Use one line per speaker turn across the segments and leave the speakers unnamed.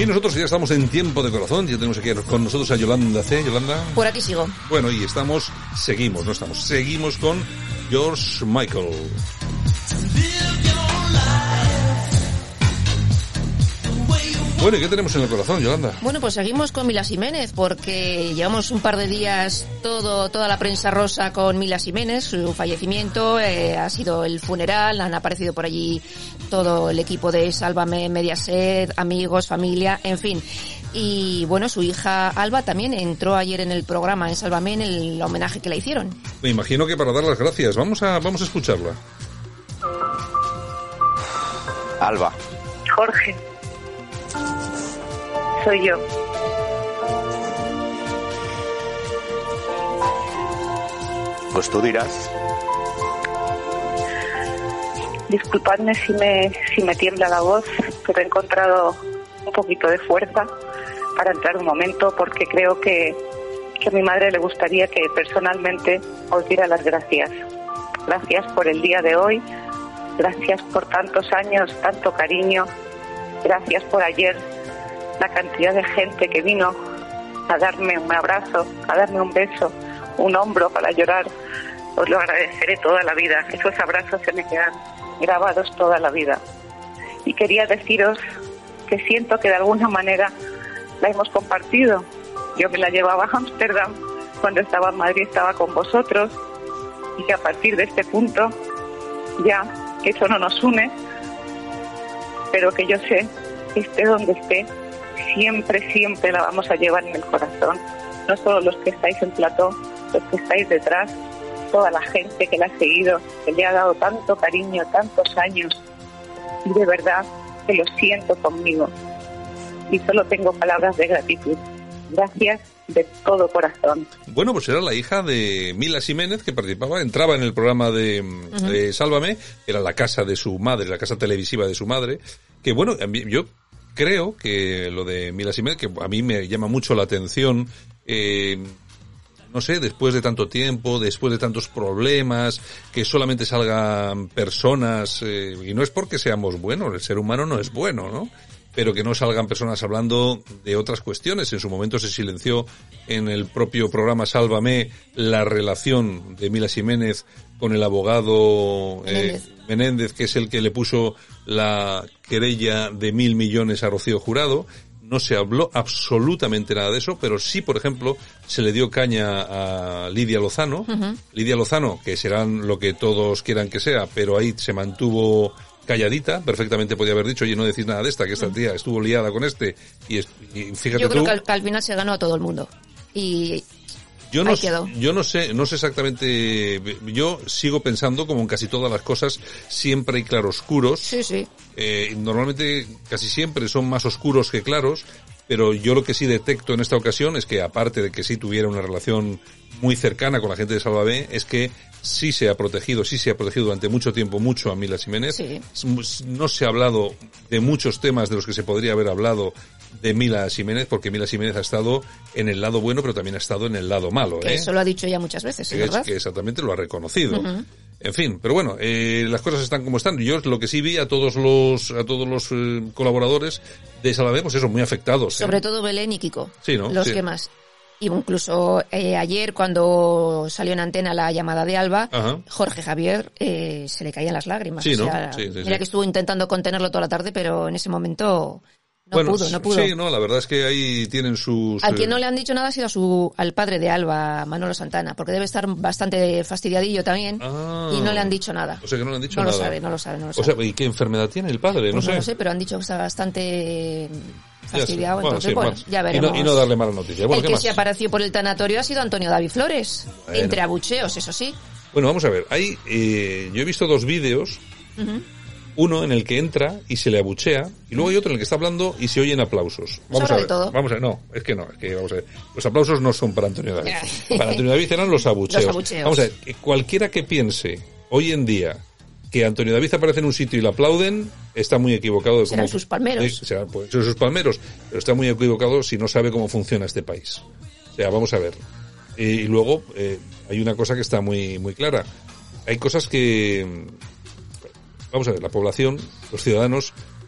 Y nosotros ya estamos en Tiempo de Corazón, ya tenemos aquí con nosotros a Yolanda C. Yolanda.
Por aquí sigo.
Bueno, y seguimos con George Michael. Bueno, ¿y qué tenemos en el corazón, Yolanda?
Bueno, pues seguimos con Mila Jiménez, porque llevamos un par de días toda la prensa rosa con Mila Jiménez, su fallecimiento, ha sido el funeral, han aparecido por allí todo el equipo de Sálvame, Mediaset, amigos, familia, en fin. Y bueno, su hija Alba también entró ayer en el programa en Sálvame, en el homenaje que le hicieron.
Me imagino que para dar las gracias. Vamos a escucharla.
Alba.
Jorge. Soy yo.
Pues tú dirás.
Disculpadme si me tiembla la voz, pero he encontrado un poquito de fuerza para entrar un momento, porque creo que a mi madre le gustaría que personalmente os diera las gracias. Gracias por el día de hoy, gracias por tantos años, tanto cariño, gracias por ayer, la cantidad de gente que vino a darme un abrazo, a darme un beso, un hombro para llorar. Os lo agradeceré toda la vida. Esos abrazos se me quedan grabados toda la vida. Y quería deciros que siento que de alguna manera la hemos compartido. Yo me la llevaba a Ámsterdam, cuando estaba en Madrid estaba con vosotros, y que a partir de este punto ya eso no nos une, pero que yo sé que esté donde esté, siempre la vamos a llevar en el corazón. No solo los que estáis en plató, los que estáis detrás, toda la gente que la ha seguido, que le ha dado tanto cariño, tantos años, y de verdad que lo siento conmigo. Y solo tengo palabras de gratitud. Gracias de todo corazón.
Bueno, pues era la hija de Mila Jiménez, que entraba en el programa de Sálvame, era la casa de su madre, la casa televisiva de su madre, que bueno, yo creo que lo de Mila Jiménez, que a mí me llama mucho la atención, no sé, después de tanto tiempo, después de tantos problemas, que solamente salgan personas, y no es porque seamos buenos, el ser humano no es bueno, ¿no? Pero que no salgan personas hablando de otras cuestiones. En su momento se silenció en el propio programa Sálvame la relación de Mila Jiménez con el abogado Menéndez, que es el que le puso la querella de 1.000 millones a Rocío Jurado. No se habló absolutamente nada de eso, pero sí, por ejemplo, se le dio caña a Lidia Lozano. Lidia Lozano, que serán lo que todos quieran que sea, pero ahí se mantuvo calladita, perfectamente podía haber dicho, oye, no decís nada de esta, que esta tía estuvo liada con y fíjate.
Yo creo
tú,
que al final se ganó a todo el mundo. Y
yo no sé exactamente, yo sigo pensando, como en casi todas las cosas, siempre hay claroscuros.
Sí.
Normalmente, casi siempre son más oscuros que claros, pero yo lo que sí detecto en esta ocasión es que, aparte de que sí tuviera una relación muy cercana con la gente de Sálvame, es que sí se ha protegido durante mucho tiempo mucho a Mila Jiménez. Sí. No se ha hablado de muchos temas de los que se podría haber hablado de Mila Jiménez, porque Mila Jiménez ha estado en el lado bueno, pero también ha estado en el lado malo.
Eso lo ha dicho ya muchas veces, ¿verdad?
Que exactamente lo ha reconocido. En fin, pero bueno, las cosas están como están. Yo lo que sí vi a todos los colaboradores de Sálvame, pues eso, muy afectados.
Sobre todo Belén y Kiko.
Sí, ¿no?
Los que más. Y incluso ayer, cuando salió en antena la llamada de Alba, Jorge Javier se le caían las lágrimas.
Sí, ¿no?
O sea, mira que estuvo intentando contenerlo toda la tarde, pero en ese momento no pudo.
Sí, no, la verdad es que ahí tienen sus...
Al quien no le han dicho nada ha sido al padre de Alba, Manolo Santana, porque debe estar bastante fastidiadillo también, y no le han dicho nada.
O sea que no le han dicho nada.
No lo sabe.
O sea, ¿y qué enfermedad tiene el padre?
Pues no lo sé, pero han dicho que está bastante fastidiado, entonces ya veremos.
Y no darle mala noticia. Bueno,
el que se apareció por el tanatorio ha sido Antonio David Flores, entre abucheos, eso sí.
Bueno, vamos a ver, yo he visto 2 vídeos, uno en el que entra y se le abuchea, y luego hay otro en el que está hablando y se oyen aplausos. Vamos a ver, vamos a ver, los aplausos no son para Antonio David. Para Antonio David eran los abucheos. Vamos a ver, cualquiera que piense hoy en día que Antonio David aparece en un sitio y le aplauden, está muy equivocado.
Serán sus palmeros.
Serán sus palmeros, pero está muy equivocado si no sabe cómo funciona este país. O sea, vamos a ver. Y luego, hay una cosa que está muy, muy clara. Hay cosas que, vamos a ver, la población, los ciudadanos,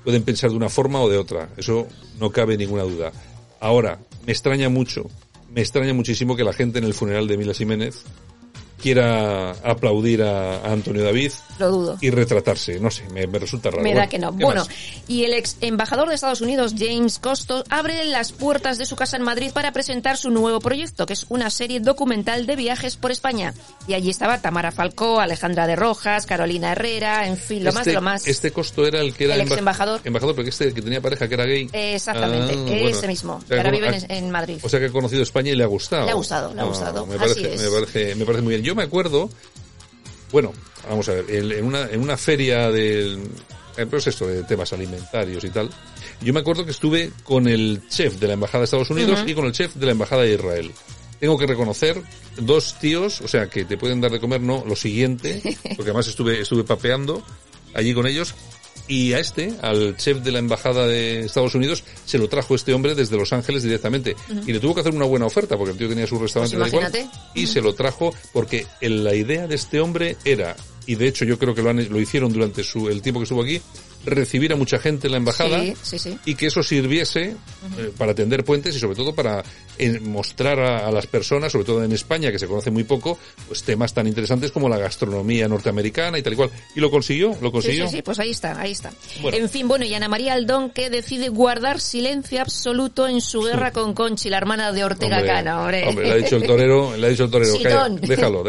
pueden pensar de una forma o de otra. Eso no cabe ninguna duda. Ahora, me extraña muchísimo que la gente en el funeral de Mila Jiménez quiera aplaudir a Antonio David.
Lo dudo.
Y retratarse. No sé, me resulta raro.
Me da que no. Bueno,
más?
y el ex embajador de Estados Unidos, James Costos, abre las puertas de su casa en Madrid para presentar su nuevo proyecto, que es una serie documental de viajes por España. Y allí estaba Tamara Falcó, Alejandra de Rojas, Carolina Herrera, en fin, lo más de lo más.
Este Costo era el que era
el ex embajador.
Embajador, porque que tenía pareja que era gay.
Exactamente, ese mismo.
O sea,
ahora vive en Madrid.
O sea que ha conocido España y le ha gustado.
Le ha gustado.
Me parece muy bien. Yo me acuerdo, bueno, vamos a ver, en una feria pues esto, de temas alimentarios y tal, yo me acuerdo que estuve con el chef de la Embajada de Estados Unidos y con el chef de la Embajada de Israel. Tengo que reconocer, 2 tíos, o sea, que te pueden dar de comer, no, lo siguiente, porque además estuve papeando allí con ellos. Y al chef de la Embajada de Estados Unidos, se lo trajo este hombre desde Los Ángeles directamente. Y le tuvo que hacer una buena oferta, porque el tío tenía su restaurante
pues imagínate.
Y se lo trajo porque la idea de este hombre era, y de hecho yo creo que lo hicieron durante el tiempo que estuvo aquí, recibir a mucha gente en la embajada
sí.
Y que eso sirviese para tender puentes y sobre todo para mostrar a las personas, sobre todo en España, que se conoce muy poco, pues temas tan interesantes como la gastronomía norteamericana y tal y cual. Y lo consiguió.
Sí, pues ahí está.
Bueno.
En fin, y Ana María Aldón, que decide guardar silencio absoluto en su guerra con Conchi, la hermana de Ortega Cano, hombre.
Le ha dicho el torero,
Chitón.
Déjalo,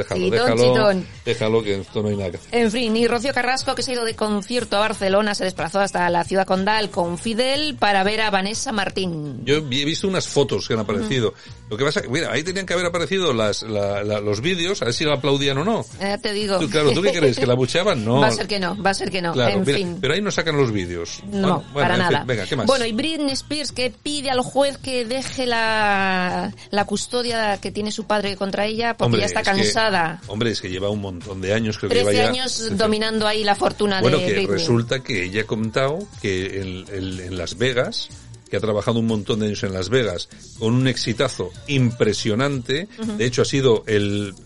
que esto no hay nada que hacer.
En fin, y Rocío Carrasco, que se ha ido de concierto a Barcelona, se desplazó hasta la ciudad condal con Fidel para ver a Vanessa Martín.
Yo he visto unas fotos que han aparecido. Lo que pasa, mira, ahí tenían que haber aparecido los vídeos, a ver si la aplaudían o no.
Te digo.
¿Tú qué crees? ¿Que la bucheaban? No.
Va a ser que no.
Claro,
en fin.
Pero ahí no sacan los vídeos.
No, para nada.
Fin, venga, ¿qué más?
Bueno, y Britney Spears, que pide al juez que deje la custodia que tiene su padre contra ella, porque ya está cansada.
Es que lleva un montón de años, creo que
13
lleva ya...
años dominando ahí la fortuna de Britney.
Resulta que ella ha comentado que en Las Vegas, que ha trabajado un montón de años en Las Vegas, con un exitazo impresionante, de hecho ha sido el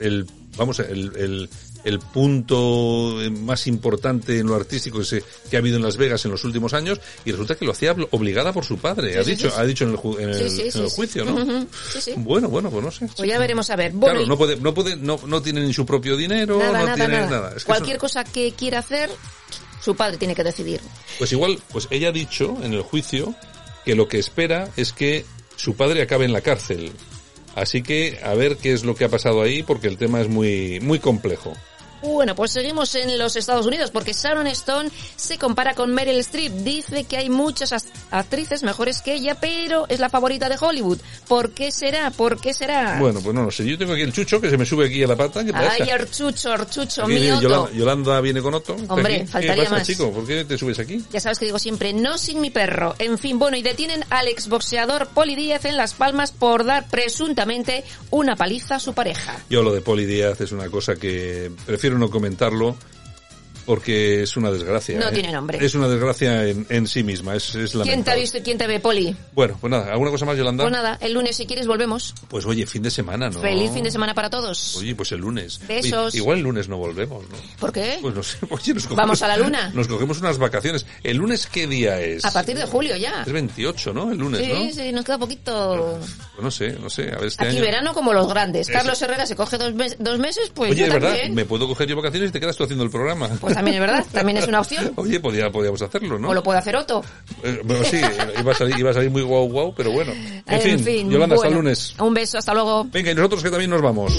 punto más importante en lo artístico que ha habido en Las Vegas en los últimos años, y resulta que lo hacía obligada por su padre. Ha dicho en el juicio, ¿no?
Sí.
Bueno, pues no sé.
Pues ya veremos a ver. Bueno,
claro, no tiene ni su propio dinero, nada. Es que
cualquier cosa que quiera hacer, su padre tiene que decidir.
Pues igual, ella ha dicho en el juicio que lo que espera es que su padre acabe en la cárcel. Así que a ver qué es lo que ha pasado ahí, porque el tema es muy, muy complejo.
Bueno, pues seguimos en los Estados Unidos, porque Sharon Stone se compara con Meryl Streep. Dice que hay muchas actrices mejores que ella, pero es la favorita de Hollywood. ¿Por qué será?
Bueno, pues no lo sé. Yo tengo aquí el Chucho, que se me sube aquí a la pata. ¿Qué pasa?
Ay, Archucho, mi Otto.
Yolanda viene con Otto.
Hombre, faltaría
¿Qué pasa,
más.
chico? ¿Por qué te subes aquí?
Ya sabes que digo siempre, no sin mi perro. En fin, y detienen al exboxeador Poli Díaz en Las Palmas por dar presuntamente una paliza a su pareja.
Yo lo de Poli Díaz es una cosa que prefiero no comentarlo, porque es una desgracia.
No tiene nombre.
Es una desgracia en sí misma, es lamentable.
¿Quién te ha visto y quién te ve, Poli?
Bueno, pues nada, ¿alguna cosa más, Yolanda?
Pues nada, el lunes si quieres volvemos.
Pues oye, fin de semana, ¿no?
Feliz fin de semana para todos.
Oye, pues el lunes.
Besos.
Oye, igual el lunes no volvemos, ¿no?
¿Por qué?
Pues no sé. Oye,
¿Vamos a la luna?
Nos cogemos unas vacaciones. ¿El lunes qué día es?
A partir de julio ya.
Es 28, ¿no? El lunes, ¿no?
Sí, nos queda poquito.
Pues no sé. A ver, este
Aquí
año...
verano como los grandes. Carlos Herrera se coge 2 meses, pues
oye,
yo
es
también.
verdad, me puedo coger yo vacaciones y te quedas tú haciendo el programa.
Pues también es verdad, también es una opción.
Oye, podíamos hacerlo, ¿no?
O lo puede hacer Otto.
Bueno, sí, iba a salir muy guau, pero bueno. En fin, Yolanda, hasta el lunes.
Un beso, hasta luego.
Venga, y nosotros que también nos vamos.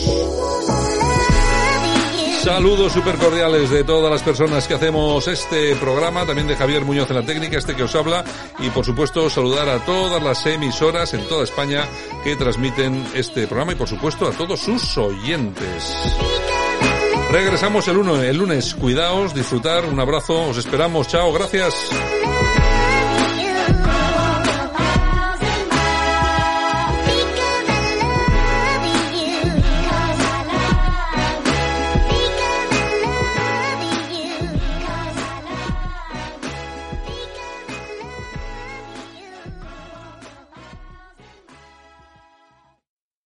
Saludos súper cordiales de todas las personas que hacemos este programa, también de Javier Muñoz en la técnica, que os habla, y por supuesto saludar a todas las emisoras en toda España que transmiten este programa y por supuesto a todos sus oyentes. Regresamos el lunes. Cuidaos, disfrutar, un abrazo, os esperamos, chao, gracias.